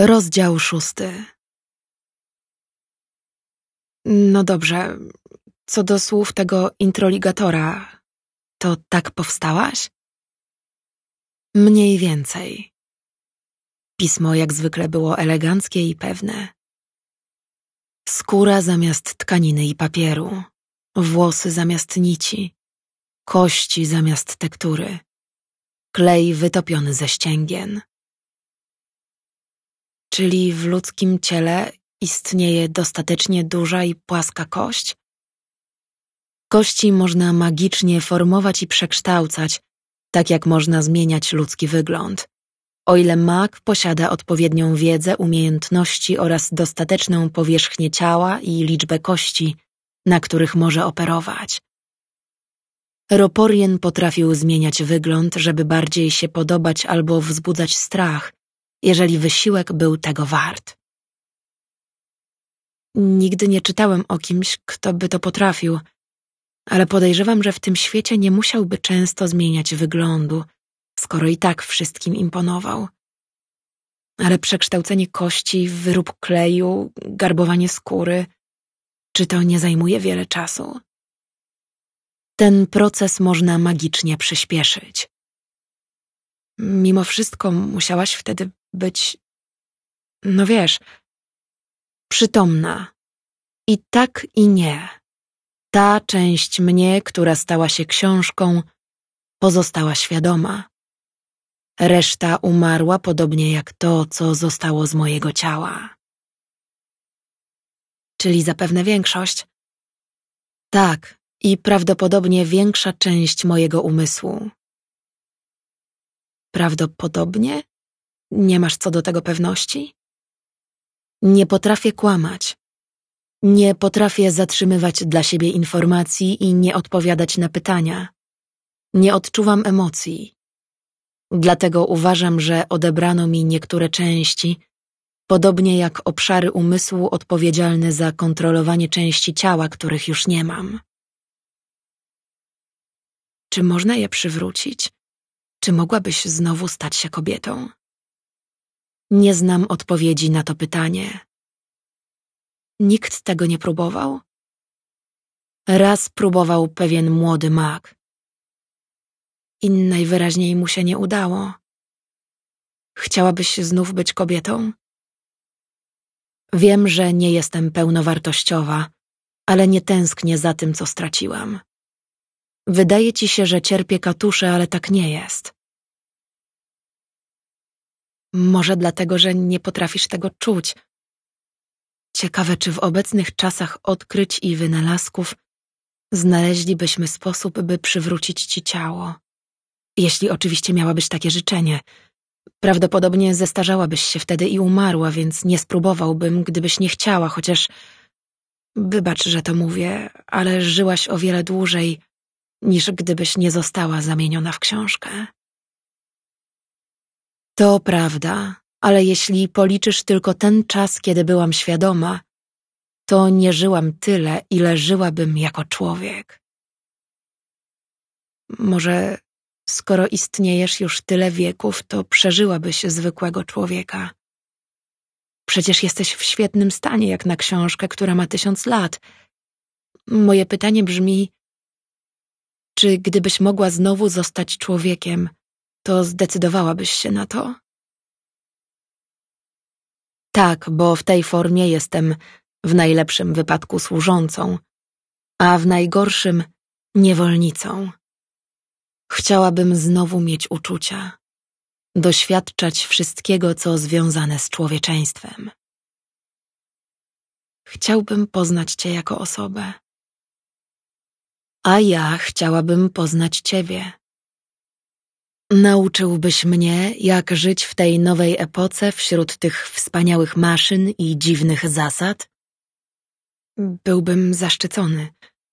Rozdział 6. No dobrze, co do słów tego introligatora, to tak powstałaś? Mniej więcej. Pismo jak zwykle było eleganckie i pewne. Skóra zamiast tkaniny i papieru, włosy zamiast nici, kości zamiast tektury, klej wytopiony ze ścięgien. Czyli w ludzkim ciele istnieje dostatecznie duża i płaska kość? Kości można magicznie formować i przekształcać, tak jak można zmieniać ludzki wygląd, o ile mag posiada odpowiednią wiedzę, umiejętności oraz dostateczną powierzchnię ciała i liczbę kości, na których może operować. Roporien potrafił zmieniać wygląd, żeby bardziej się podobać albo wzbudzać strach, jeżeli wysiłek był tego wart. Nigdy nie czytałem o kimś, kto by to potrafił, ale podejrzewam, że w tym świecie nie musiałby często zmieniać wyglądu, skoro i tak wszystkim imponował. Ale przekształcenie kości, wyrób kleju, garbowanie skóry, czy to nie zajmuje wiele czasu? Ten proces można magicznie przyspieszyć. Mimo wszystko musiałaś wtedy być, no wiesz, przytomna. I tak i nie. Ta część mnie, która stała się książką, pozostała świadoma. Reszta umarła podobnie jak to, co zostało z mojego ciała. Czyli zapewne większość? Tak, i prawdopodobnie większa część mojego umysłu. Prawdopodobnie? Nie masz co do tego pewności? Nie potrafię kłamać. Nie potrafię zatrzymywać dla siebie informacji i nie odpowiadać na pytania. Nie odczuwam emocji. Dlatego uważam, że odebrano mi niektóre części, podobnie jak obszary umysłu odpowiedzialne za kontrolowanie części ciała, których już nie mam. Czy można je przywrócić? Czy mogłabyś znowu stać się kobietą? Nie znam odpowiedzi na to pytanie. Nikt tego nie próbował? Raz próbował pewien młody mag. I najwyraźniej mu się nie udało. Chciałabyś znów być kobietą? Wiem, że nie jestem pełnowartościowa, ale nie tęsknię za tym, co straciłam. Wydaje ci się, że cierpię katusze, ale tak nie jest. Może dlatego, że nie potrafisz tego czuć. Ciekawe, czy w obecnych czasach odkryć i wynalazków znaleźlibyśmy sposób, by przywrócić ci ciało. Jeśli oczywiście miałabyś takie życzenie. Prawdopodobnie zestarzałabyś się wtedy i umarła, więc nie spróbowałbym, gdybyś nie chciała, chociaż... Wybacz, że to mówię, ale żyłaś o wiele dłużej, niż gdybyś nie została zamieniona w książkę. To prawda, ale jeśli policzysz tylko ten czas, kiedy byłam świadoma, to nie żyłam tyle, ile żyłabym jako człowiek. Może skoro istniejesz już tyle wieków, to przeżyłabyś zwykłego człowieka. Przecież jesteś w świetnym stanie, jak na książkę, która ma 1000 lat. Moje pytanie brzmi, czy gdybyś mogła znowu zostać człowiekiem, to zdecydowałabyś się na to? Tak, bo w tej formie jestem w najlepszym wypadku służącą, a w najgorszym niewolnicą. Chciałabym znowu mieć uczucia, doświadczać wszystkiego, co związane z człowieczeństwem. Chciałbym poznać cię jako osobę. A ja chciałabym poznać ciebie. Nauczyłbyś mnie, jak żyć w tej nowej epoce wśród tych wspaniałych maszyn i dziwnych zasad? Byłbym zaszczycony.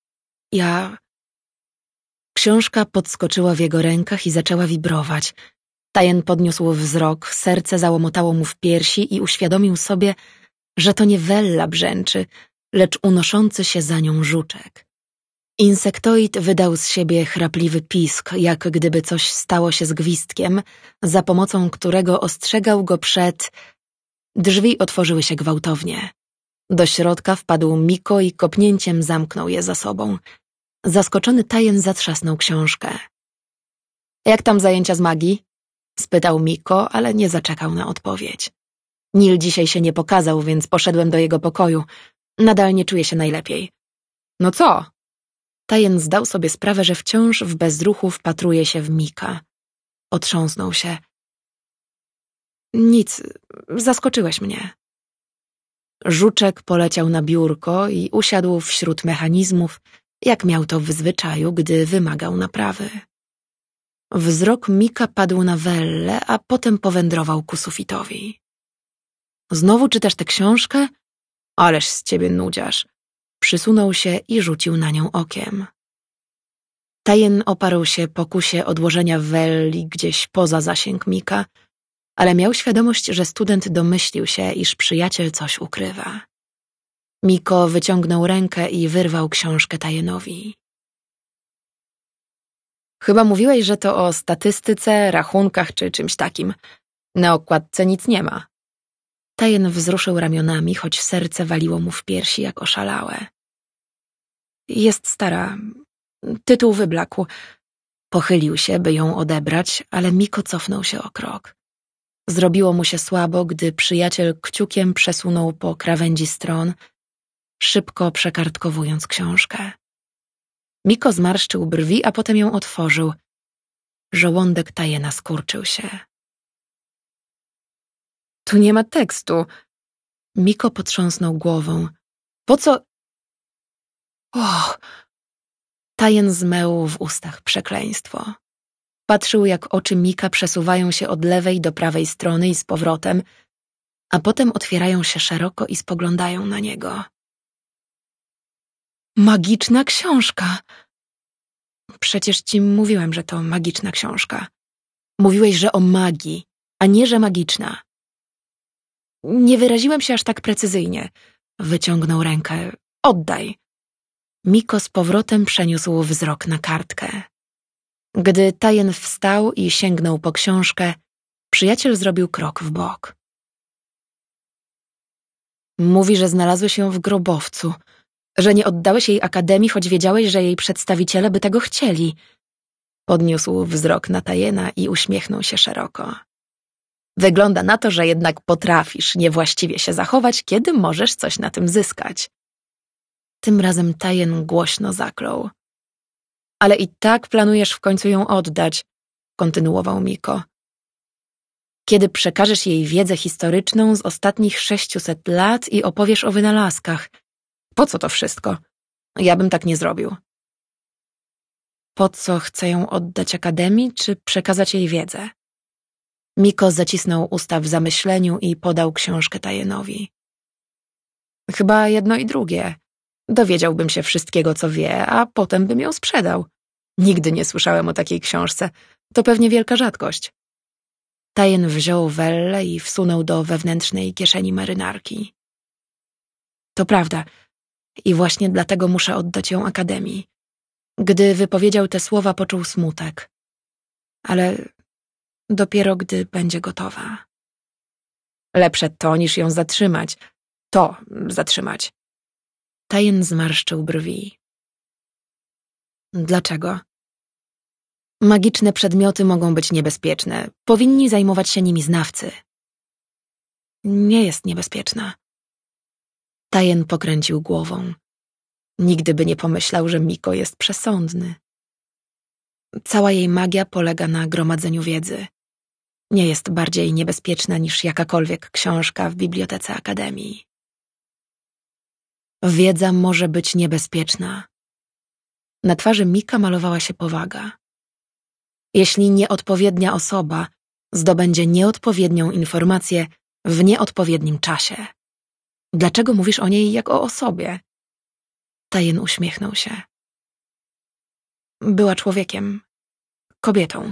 Książka podskoczyła w jego rękach i zaczęła wibrować. Tajen podniósł wzrok, serce załomotało mu w piersi i uświadomił sobie, że to nie Wella brzęczy, lecz unoszący się za nią żuczek. Insektoid wydał z siebie chrapliwy pisk, jak gdyby coś stało się z gwizdkiem, za pomocą którego ostrzegał go przed... Drzwi otworzyły się gwałtownie. Do środka wpadł Miko i kopnięciem zamknął je za sobą. Zaskoczony Tajen zatrzasnął książkę. Jak tam zajęcia z magii? Spytał Miko, ale nie zaczekał na odpowiedź. Nil dzisiaj się nie pokazał, więc poszedłem do jego pokoju. Nadal nie czuję się najlepiej. No co? Tajen zdał sobie sprawę, że wciąż w bezruchu wpatruje się w Mika. Otrząsnął się. Nic, zaskoczyłeś mnie. Żuczek poleciał na biurko i usiadł wśród mechanizmów, jak miał to w zwyczaju, gdy wymagał naprawy. Wzrok Mika padł na Wellę, a potem powędrował ku sufitowi. Znowu czytasz tę książkę? Ależ z ciebie nudziarz. Przysunął się i rzucił na nią okiem. Tajen oparł się pokusie odłożenia Welli gdzieś poza zasięg Mika, ale miał świadomość, że student domyślił się, iż przyjaciel coś ukrywa. Miko wyciągnął rękę i wyrwał książkę Tajenowi. Chyba mówiłeś, że to o statystyce, rachunkach czy czymś takim. Na okładce nic nie ma. Tajen wzruszył ramionami, choć serce waliło mu w piersi jak oszalałe. Jest stara. Tytuł wyblakł. Pochylił się, by ją odebrać, ale Miko cofnął się o krok. Zrobiło mu się słabo, gdy przyjaciel kciukiem przesunął po krawędzi stron, szybko przekartkowując książkę. Miko zmarszczył brwi, a potem ją otworzył. Żołądek Tajena skurczył się. Tu nie ma tekstu. Miko potrząsnął głową. Po co? Och! Tajen zmeł w ustach przekleństwo. Patrzył, jak oczy Mika przesuwają się od lewej do prawej strony i z powrotem, a potem otwierają się szeroko i spoglądają na niego. Magiczna książka! Przecież ci mówiłem, że to magiczna książka. Mówiłeś, że o magii, a nie, że magiczna. Nie wyraziłem się aż tak precyzyjnie. Wyciągnął rękę. Oddaj. Miko z powrotem przeniósł wzrok na kartkę. Gdy Tajen wstał i sięgnął po książkę, przyjaciel zrobił krok w bok. Mówi, że znalazłeś ją w grobowcu, że nie oddałeś jej akademii, choć wiedziałeś, że jej przedstawiciele by tego chcieli. Podniósł wzrok na Tajena i uśmiechnął się szeroko. Wygląda na to, że jednak potrafisz niewłaściwie się zachować, kiedy możesz coś na tym zyskać. Tym razem Tajen głośno zaklął. Ale i tak planujesz w końcu ją oddać, kontynuował Miko. Kiedy przekażesz jej wiedzę historyczną z ostatnich 600 lat i opowiesz o wynalazkach. Po co to wszystko? Ja bym tak nie zrobił. Po co chcę ją oddać akademii, czy przekazać jej wiedzę? Miko zacisnął usta w zamyśleniu i podał książkę Tajenowi. Chyba jedno i drugie. Dowiedziałbym się wszystkiego, co wie, a potem bym ją sprzedał. Nigdy nie słyszałem o takiej książce. To pewnie wielka rzadkość. Tajen wziął Wellę i wsunął do wewnętrznej kieszeni marynarki. To prawda. I właśnie dlatego muszę oddać ją akademii. Gdy wypowiedział te słowa, poczuł smutek. Ale dopiero gdy będzie gotowa. Lepsze to, niż ją zatrzymać. To zatrzymać. Tajen zmarszczył brwi. Dlaczego? Magiczne przedmioty mogą być niebezpieczne. Powinni zajmować się nimi znawcy. Nie jest niebezpieczna. Tajen pokręcił głową. Nigdy by nie pomyślał, że Miko jest przesądny. Cała jej magia polega na gromadzeniu wiedzy. Nie jest bardziej niebezpieczna niż jakakolwiek książka w bibliotece akademii. Wiedza może być niebezpieczna. Na twarzy Mika malowała się powaga. Jeśli nieodpowiednia osoba zdobędzie nieodpowiednią informację w nieodpowiednim czasie. Dlaczego mówisz o niej jak o osobie? Tajen uśmiechnął się. Była człowiekiem, kobietą.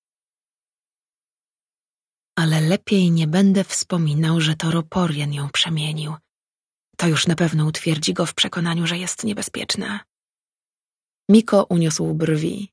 Ale lepiej nie będę wspominał, że to Roporien ją przemienił. To już na pewno utwierdzi go w przekonaniu, że jest niebezpieczna. Miko uniósł brwi.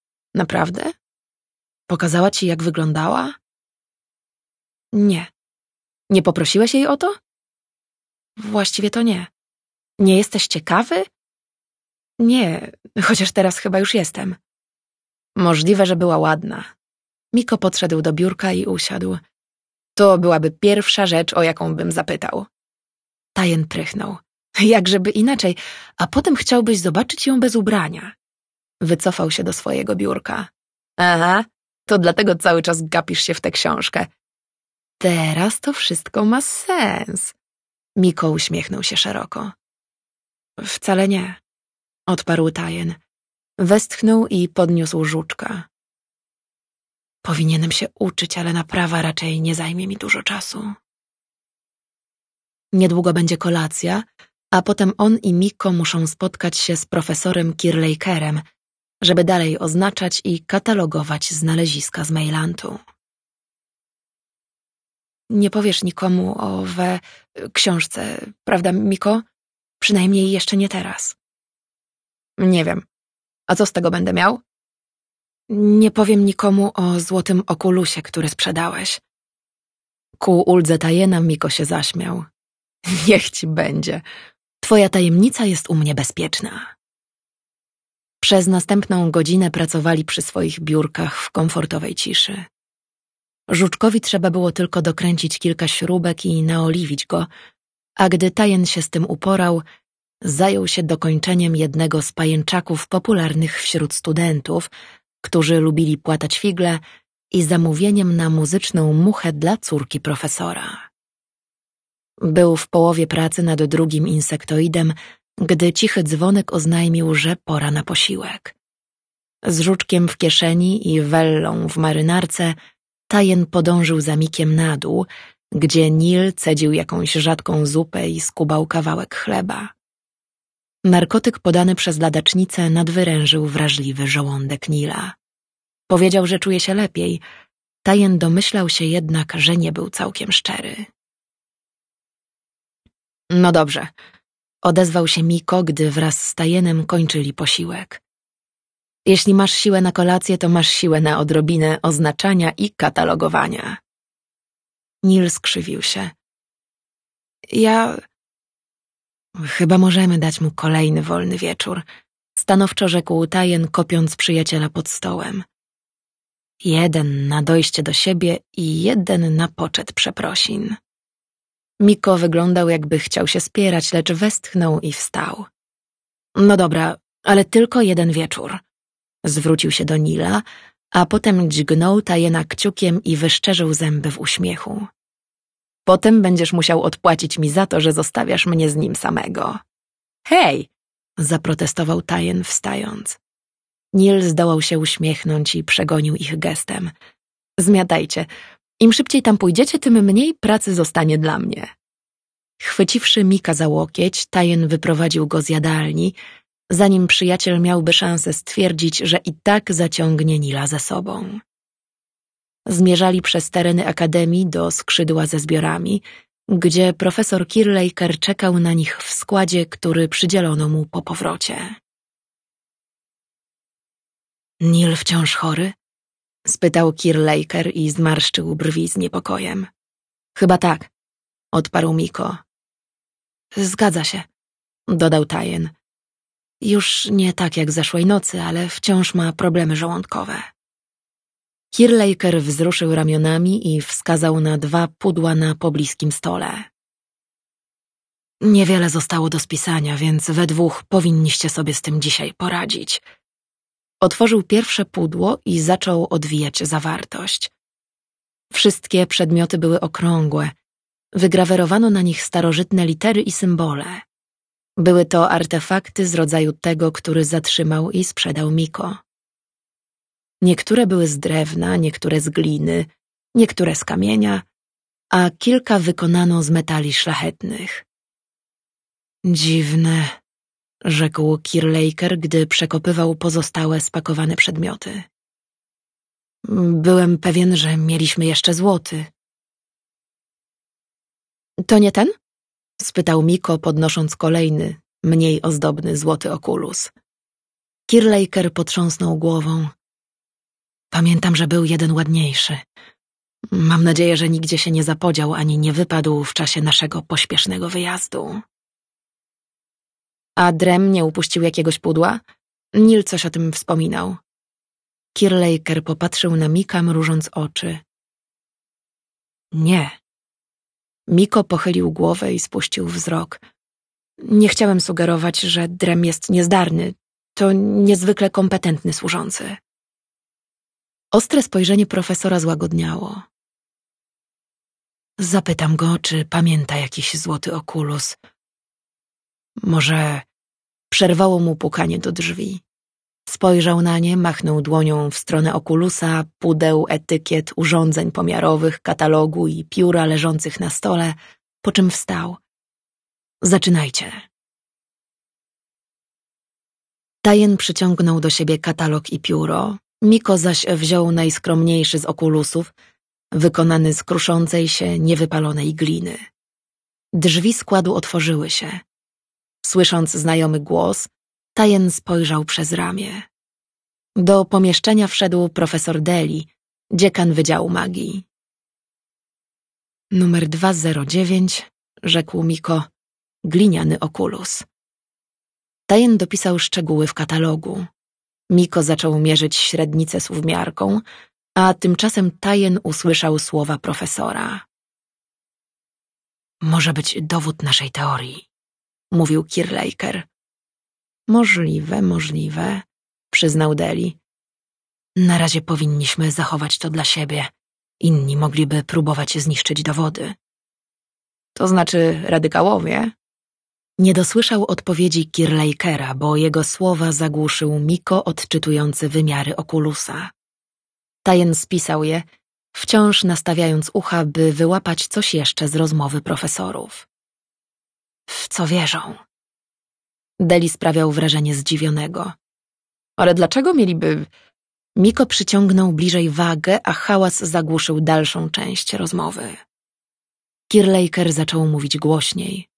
Naprawdę? Pokazała ci, jak wyglądała? Nie. Nie poprosiłeś jej o to? Właściwie to nie. Nie jesteś ciekawy? Nie, chociaż teraz chyba już jestem. Możliwe, że była ładna. Miko podszedł do biurka i usiadł. To byłaby pierwsza rzecz, o jaką bym zapytał. Tajen prychnął. Jakżeby inaczej, a potem chciałbyś zobaczyć ją bez ubrania. Wycofał się do swojego biurka. Aha, to dlatego cały czas gapisz się w tę książkę. Teraz to wszystko ma sens. Miko uśmiechnął się szeroko. Wcale nie, odparł Tajen. Westchnął i podniósł żuczka. Powinienem się uczyć, ale naprawa raczej nie zajmie mi dużo czasu. Niedługo będzie kolacja, a potem on i Miko muszą spotkać się z profesorem Kirlakerem, żeby dalej oznaczać i katalogować znaleziska z Mejlantu. Nie powiesz nikomu o książce, prawda, Miko? Przynajmniej jeszcze nie teraz. Nie wiem. A co z tego będę miał? Nie powiem nikomu o złotym okulusie, który sprzedałeś. Ku uldze Tajena Miko się zaśmiał. Niech ci będzie. Twoja tajemnica jest u mnie bezpieczna. Przez następną godzinę pracowali przy swoich biurkach w komfortowej ciszy. Żuczkowi trzeba było tylko dokręcić kilka śrubek i naoliwić go, a gdy Tajen się z tym uporał, zajął się dokończeniem jednego z pajęczaków popularnych wśród studentów, którzy lubili płatać figle, i zamówieniem na muzyczną muchę dla córki profesora. Był w połowie pracy nad drugim insektoidem, gdy cichy dzwonek oznajmił, że pora na posiłek. Z żuczkiem w kieszeni i wellą w marynarce Tajen podążył za Mikiem na dół, gdzie Nil cedził jakąś rzadką zupę i skubał kawałek chleba. Narkotyk podany przez ladacznicę nadwyrężył wrażliwy żołądek Nila. Powiedział, że czuje się lepiej. Tajen domyślał się jednak, że nie był całkiem szczery. No dobrze, odezwał się Miko, gdy wraz z Tajenem kończyli posiłek. Jeśli masz siłę na kolację, to masz siłę na odrobinę oznaczania i katalogowania. Nil skrzywił się. Chyba możemy dać mu kolejny wolny wieczór, stanowczo rzekł Tajen, kopiąc przyjaciela pod stołem. Jeden na dojście do siebie i jeden na poczet przeprosin. Miko wyglądał, jakby chciał się spierać, lecz westchnął i wstał. No dobra, ale tylko jeden wieczór. Zwrócił się do Nila, a potem dźgnął Tajena kciukiem i wyszczerzył zęby w uśmiechu. Potem będziesz musiał odpłacić mi za to, że zostawiasz mnie z nim samego. Hej! Zaprotestował Tajen, wstając. Nil zdołał się uśmiechnąć i przegonił ich gestem. Zmiatajcie. Im szybciej tam pójdziecie, tym mniej pracy zostanie dla mnie. Chwyciwszy Mika za łokieć, Tajen wyprowadził go z jadalni, zanim przyjaciel miałby szansę stwierdzić, że i tak zaciągnie Nila ze sobą. Zmierzali przez tereny akademii do skrzydła ze zbiorami, gdzie profesor Kirlaker czekał na nich w składzie, który przydzielono mu po powrocie. Nil wciąż chory? Spytał Kirlaker i zmarszczył brwi z niepokojem. Chyba tak, odparł Miko. Zgadza się, dodał Tajen. Już nie tak jak zeszłej nocy, ale wciąż ma problemy żołądkowe. Kirlaker wzruszył ramionami i wskazał na 2 pudła na pobliskim stole. Niewiele zostało do spisania, więc we 2 powinniście sobie z tym dzisiaj poradzić. Otworzył pierwsze pudło i zaczął odwijać zawartość. Wszystkie przedmioty były okrągłe. Wygrawerowano na nich starożytne litery i symbole. Były to artefakty z rodzaju tego, który zatrzymał i sprzedał Miko. Niektóre były z drewna, niektóre z gliny, niektóre z kamienia, a kilka wykonano z metali szlachetnych. Dziwne, rzekł Kirlaker, gdy przekopywał pozostałe spakowane przedmioty. Byłem pewien, że mieliśmy jeszcze złoty. To nie ten? Spytał Miko, podnosząc kolejny, mniej ozdobny złoty okulus. Kirlaker potrząsnął głową. Pamiętam, że był jeden ładniejszy. Mam nadzieję, że nigdzie się nie zapodział ani nie wypadł w czasie naszego pośpiesznego wyjazdu. A Drem nie upuścił jakiegoś pudła? Neil coś o tym wspominał. Kirlaker popatrzył na Mika, mrużąc oczy. Nie. Miko pochylił głowę i spuścił wzrok. Nie chciałem sugerować, że Drem jest niezdarny. To niezwykle kompetentny służący. Ostre spojrzenie profesora złagodniało. Zapytam go, czy pamięta jakiś złoty okulus. Może przerwało mu pukanie do drzwi. Spojrzał na nie, machnął dłonią w stronę okulusa, pudeł, etykiet, urządzeń pomiarowych, katalogu i pióra leżących na stole, po czym wstał. Zaczynajcie. Tajen przyciągnął do siebie katalog i pióro, Miko zaś wziął najskromniejszy z okulusów, wykonany z kruszącej się, niewypalonej gliny. Drzwi składu otworzyły się. Słysząc znajomy głos, Tajen spojrzał przez ramię. Do pomieszczenia wszedł profesor Deli, dziekan Wydziału Magii. Numer 209, rzekł Miko, gliniany okulus. Tajen dopisał szczegóły w katalogu. Miko zaczął mierzyć średnicę słówmiarką, a tymczasem Tajen usłyszał słowa profesora. Może być dowód naszej teorii, mówił Kirlaker. Możliwe, przyznał Deli. Na razie powinniśmy zachować to dla siebie. Inni mogliby próbować zniszczyć dowody. To znaczy radykałowie? Nie dosłyszał odpowiedzi Kirlakera, bo jego słowa zagłuszył Miko odczytujący wymiary okulusa. Tajen spisał je, wciąż nastawiając ucha, by wyłapać coś jeszcze z rozmowy profesorów. W co wierzą? Deli sprawiał wrażenie zdziwionego. Ale dlaczego mieliby... Miko przyciągnął bliżej wagę, a hałas zagłuszył dalszą część rozmowy. Kirlaker zaczął mówić głośniej.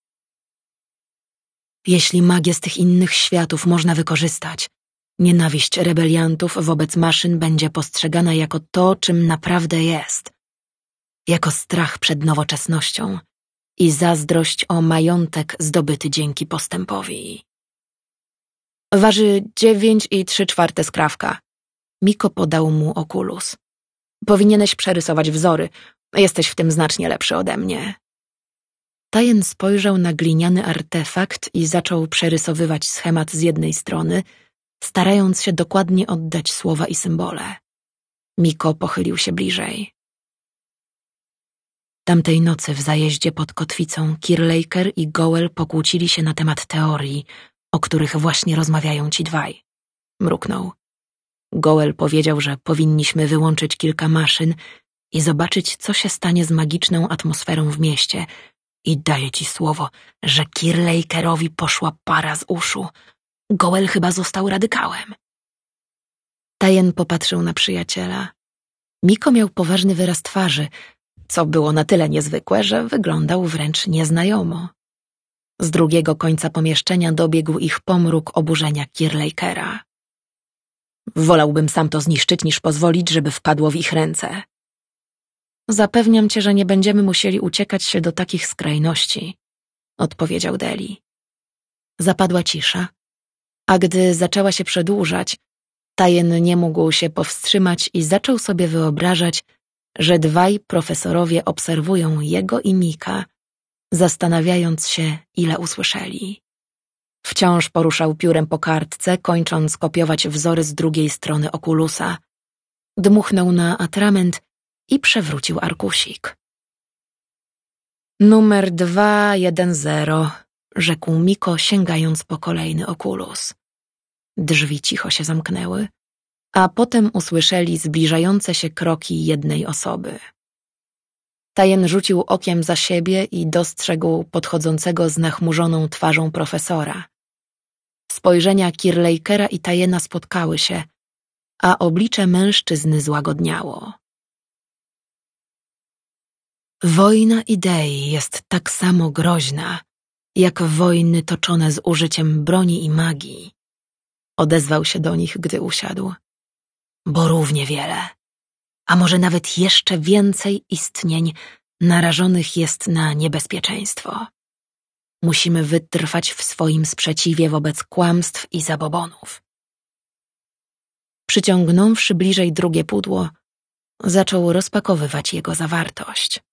Jeśli magię z tych innych światów można wykorzystać, nienawiść rebeliantów wobec maszyn będzie postrzegana jako to, czym naprawdę jest. Jako strach przed nowoczesnością i zazdrość o majątek zdobyty dzięki postępowi. Waży 9 3/4 skrawka. Miko podał mu okulus. Powinieneś przerysować wzory. Jesteś w tym znacznie lepszy ode mnie. Tajen spojrzał na gliniany artefakt i zaczął przerysowywać schemat z jednej strony, starając się dokładnie oddać słowa i symbole. Miko pochylił się bliżej. Tamtej nocy w zajeździe pod kotwicą Kirlaker i Goel pokłócili się na temat teorii, o których właśnie rozmawiają ci dwaj. Mruknął. Goel powiedział, że powinniśmy wyłączyć kilka maszyn i zobaczyć, co się stanie z magiczną atmosferą w mieście. I daję ci słowo, że Kirlakerowi poszła para z uszu. Goel chyba został radykałem. Tajen popatrzył na przyjaciela. Miko miał poważny wyraz twarzy, co było na tyle niezwykłe, że wyglądał wręcz nieznajomo. Z drugiego końca pomieszczenia dobiegł ich pomruk oburzenia Kirlakera. Wolałbym sam to zniszczyć, niż pozwolić, żeby wpadło w ich ręce. Zapewniam cię, że nie będziemy musieli uciekać się do takich skrajności, odpowiedział Deli. Zapadła cisza, a gdy zaczęła się przedłużać, Tajen nie mógł się powstrzymać i zaczął sobie wyobrażać, że dwaj profesorowie obserwują jego i Mika, zastanawiając się, ile usłyszeli. Wciąż poruszał piórem po kartce, kończąc kopiować wzory z drugiej strony okulusa. Dmuchnął na atrament i przewrócił arkusik. Numer 210, rzekł Miko, sięgając po kolejny okulus. Drzwi cicho się zamknęły, a potem usłyszeli zbliżające się kroki jednej osoby. Tajen rzucił okiem za siebie i dostrzegł podchodzącego z nachmurzoną twarzą profesora. Spojrzenia Kirlakera i Tajena spotkały się, a oblicze mężczyzny złagodniało. Wojna idei jest tak samo groźna, jak wojny toczone z użyciem broni i magii. Odezwał się do nich, gdy usiadł. Bo równie wiele, a może nawet jeszcze więcej istnień narażonych jest na niebezpieczeństwo. Musimy wytrwać w swoim sprzeciwie wobec kłamstw i zabobonów. Przyciągnąwszy bliżej drugie pudło, zaczął rozpakowywać jego zawartość.